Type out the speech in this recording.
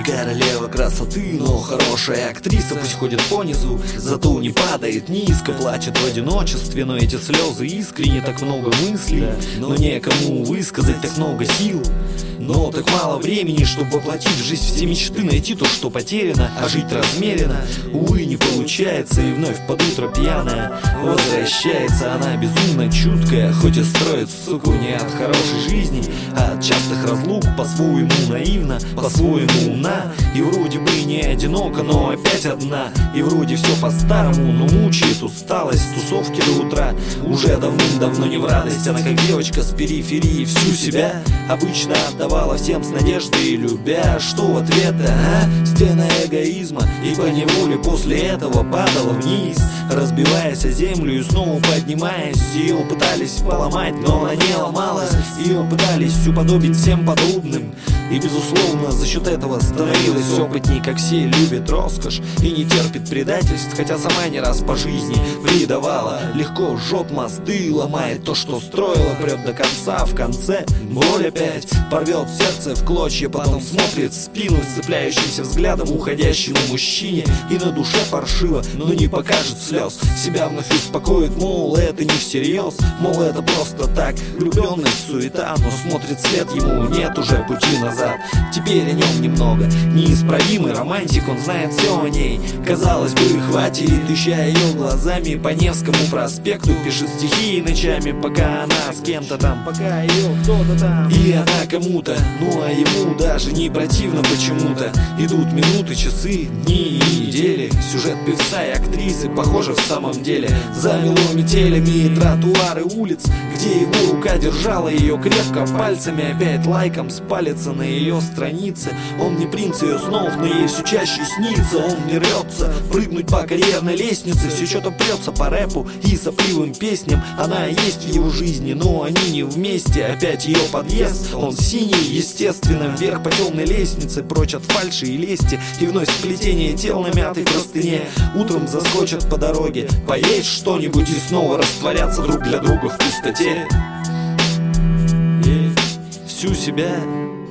Не королева красоты, но хорошая актриса. Пусть ходит по низу, зато не падает низко. Плачет в одиночестве, но эти слезы искренне. Так много мыслей, но некому высказать так много сил. Но так мало времени, чтобы воплотить в жизнь все мечты. Найти то, что потеряно, а жить размеренно. Увы, не получается, и вновь под утро пьяная возвращается она безумно чуткая. Хоть и строит, суку, не от хорошей жизни, а от частых разлук. По-своему наивна, по-своему умна. И вроде бы не одинока, но опять одна. И вроде все по-старому, но мучает усталость. Тусовки до утра уже давным-давно не в радость. Она как девочка с периферии всю себя обычно отдавала всем с надеждой и любя. Что в ответ, стена эгоизма. И поневоле после этого падала вниз, разбиваясь о землю и снова поднимаясь. Ее пытались поломать, но она не ломалась. Ее пытались уподобить всем подобным. И безусловно за счет этого становилась опытней. Как все любит роскошь и не терпит предательств, хотя сама не раз по жизни предавала. Легко жжет мосты, ломает то, что строила, прет до конца. В конце боль опять порвет сердце в клочья. Потом смотрит в спину сцепляющимся взглядом уходящему мужчине. И на душе паршиво, но не покажет слез. Себя вновь успокоит, мол, это не всерьез. Мол, это просто так, влюбленность, суета. Но смотрит вслед, ему нет уже пути назад. Теперь о нем немного неисправимый романтик. Он знает все о ней, казалось бы, хватит. Ища ее глазами по Невскому проспекту, пишет стихи ночами, пока она с кем-то там, пока ее кто-то там. И она кому-то, ну а ему даже не противно почему-то. Идут минуты, часы, дни и недели. Сюжет певца и актрисы, похоже, в самом деле замело метелями тротуары улиц, где его рука держала ее крепко пальцами. Опять лайком спалится на ее странице. Он не принц ее снов, но ей все чаще снится. Он не рвется прыгнуть по карьерной лестнице, все что-то прется по рэпу и сопливым песням. Она есть в его жизни, но они не вместе. Опять ее подъезд, он синий, естественно, вверх по темной лестнице, прочь от фальши и лести. И вновь сплетение тел на мятой простыне. Утром заскочат по дороге поесть что-нибудь и снова растворятся друг для друга в пустоте. Всю себя